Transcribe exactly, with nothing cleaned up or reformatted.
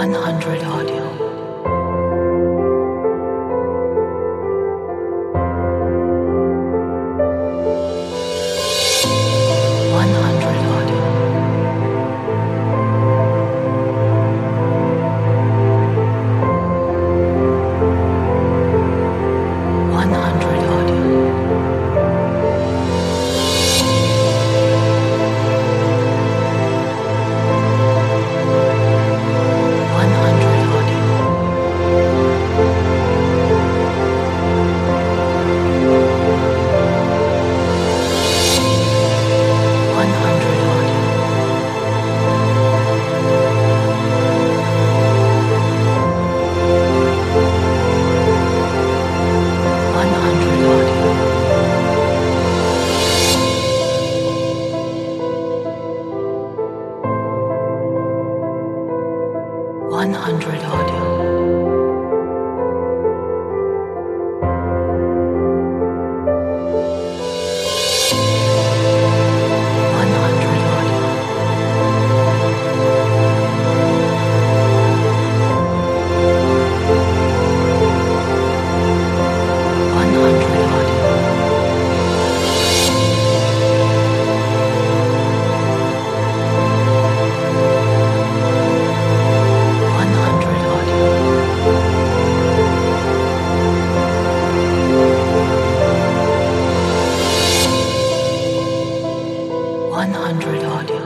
one hundred audio. one hundred audio. one hundred audio. one hundred audio. one hundred audio. one hundred audio. one hundred audio. one hundred audio. one hundred audio. one hundred audio. one hundred audio.